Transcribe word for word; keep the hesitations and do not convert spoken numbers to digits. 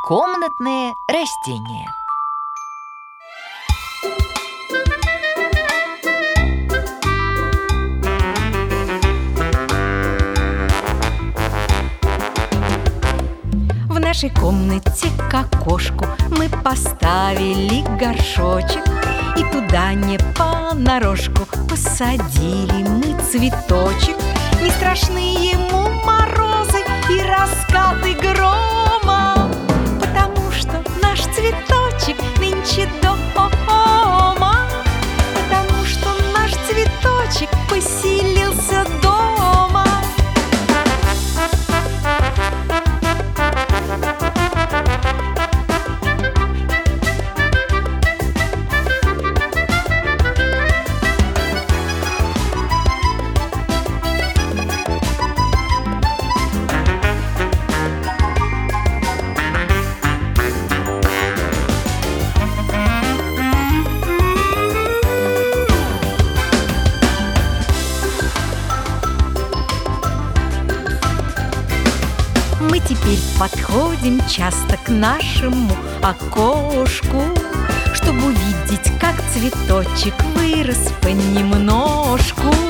Комнатные растения. В нашей комнате к окошку мы поставили горшочек, и туда не понарошку посадили мы цветочек. Не страшны ему морозы и раскаты грома, потому что наш цветочек нынче дома, потому что наш цветочек поселился дома. Мы теперь подходим часто к нашему окошку, чтобы увидеть, как цветочек вырос понемножку.